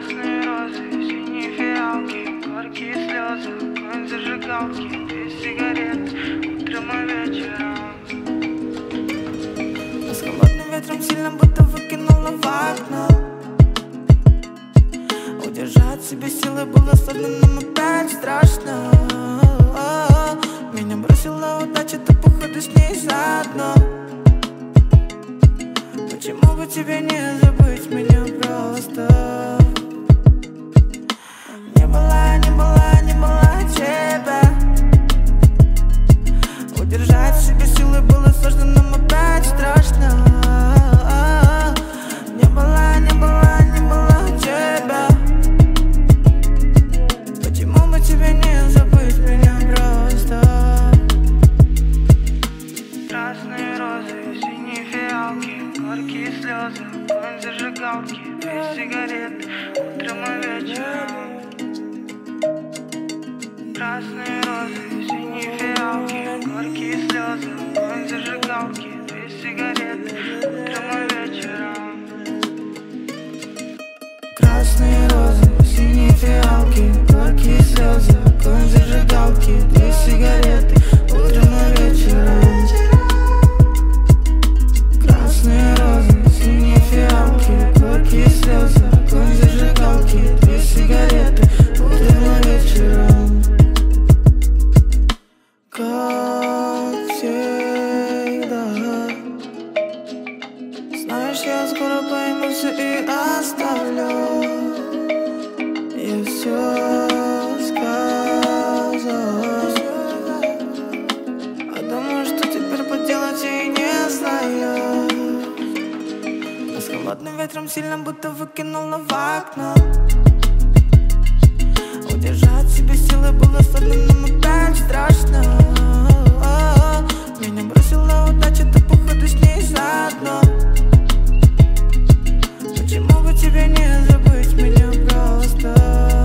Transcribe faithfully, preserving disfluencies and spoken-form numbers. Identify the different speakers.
Speaker 1: Красные розы, синие фиалки, горькие слезы, огонь зажигалки, две сигареты, утром и вечером.
Speaker 2: С холодным ветром сильно будто выкинула в окно. Удержать себе силы было сложно, но опять страшно. Меня бросила удача, ты походу с ней заодно. Почему бы тебе не забыть меня просто? Не была, не была, не была тебя. Удержать в себе силы было сложно, но опять страшно. Не была, не была, не была тебя. Почему бы тебе не забыть меня просто?
Speaker 1: Красные розы, синие фиалки, горькие слезы, огонь зажигалки, две сигареты, утром и вечером. Красные розы, синие фиалки, горькие слезы, огонь зажигалки, две сигареты, утром и вечером.
Speaker 2: Красные розы, синие фиалки, горькие слезы, огонь зажигалки, две сигареты, утром и вечером. Красные розы, синие фиалки, горькие слезы, огонь зажигалки, две сигареты, утром и вечером. Как всегда. Знаешь, я скоро пойму все и оставлю. Я все сказал. А думаю, что теперь поделать я и не знаю. А с холодным ветром сильно будто выкинула в окно. Удержать в себе силы было сложно, но опять страшно. Меня бросила удача, ты походу с ней заодно. Почему бы тебе не забыть меня просто?